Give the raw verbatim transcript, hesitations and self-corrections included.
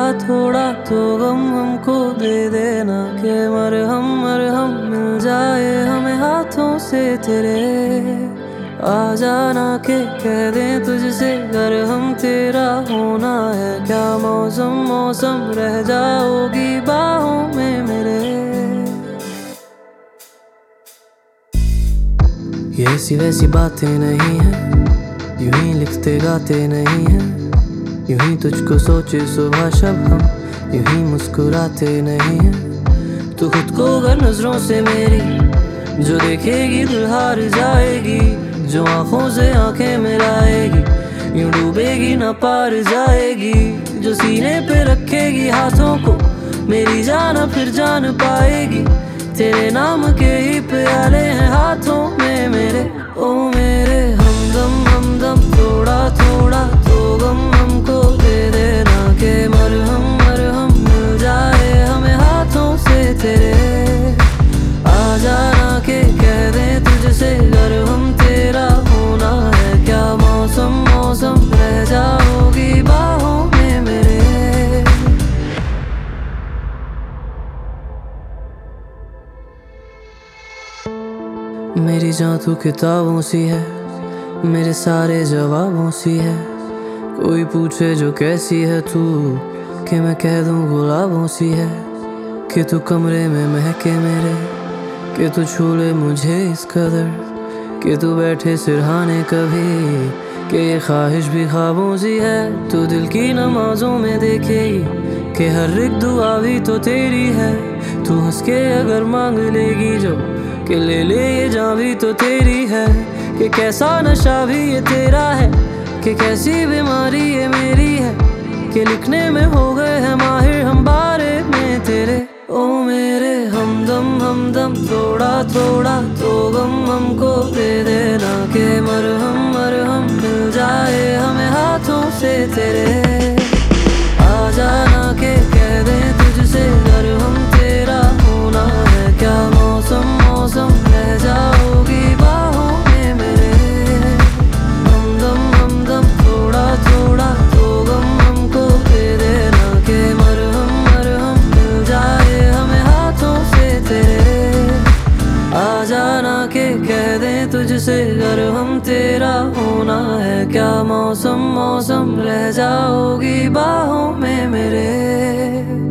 थोड़ा तो गम हमको दे देना कि मरहम मरहम मिल जाए हमें हाथों से तेरे। आ जाना के कह दें तुझसे अगर हम तेरा होना है, क्या मौसम मौसम रह जाओगी बाहों में मेरे। ये ऐसी वैसी बातें नहीं हैं, यूं ही लिखते गाते नहीं हैं, यूं ही तुझको सोचे सुबह शबनम, यूं ही मुस्कुराते नहीं हैं। तू खुद को अगर नजरों से मेरी जो देखेगी दिल हार जाएगी, जो आंखों से आंखें मिलाएगी यूं डूबेगी ना पार जाएगी, जो सीने पे रखेगी हाथों को मेरी जान फिर जान पाएगी। तेरे नाम के ही प्याले हैं हाथों में मेरे, ओ मेरे हमदम हमदम थोड़ा थोड़ा तो गम हमको दे देना के मरहम मरहम मिल जाए हमें हाथों से तेरे। आ जाना के कह दें तुझसे अगर हम तेरा होना है, क्या मौसम मौसम रह जाओगी बाहों में मेरे। मेरी जान तू किताबों सी है, मेरे सारे जवाबों सी है, कोई पूछे जो कैसी है तू कि मैं कह दूं गुलाबों सी है। कि तू कमरे में महके मेरे, कि तू छू ले मुझे इस कदर, कि तू बैठे सिरहाने कभी, कि ये ख्वाहिश भी ख्वाबों सी है। तू दिल की नमाजों में देखेगी कि हर एक दुआ भी तो तेरी है। तू हंस के अगर मांग लेगी जो कि ले ले ये जान भी तो तेरी है। कि कैसा नशा भी ये तेरा है, कि कैसी बीमारी ये मेरी है, कि लिखने में हो गए हैं माहिर हम बारे में तेरे। ओ मेरे हमदम हमदम थोड़ा थोड़ा तो गम हमको दे देना के मरहम मरहम मिल जाए हमें हाथों से तेरे। आ जाना के कह दें तुझसे अगर हम तेरा होना है, क्या मौसम मौसम रह जाओगी बाहों में मेरे। हमदम हमदम थोड़ा थोड़ा तो गम हमको दे देना के मरहम मरहम मिल जाए हमें हाथों से तेरे। आ जाना के कह दें तुझसे अगर हम तेरा होना है, क्या मौसम मौसम रह जाओगी बाहों में मेरे।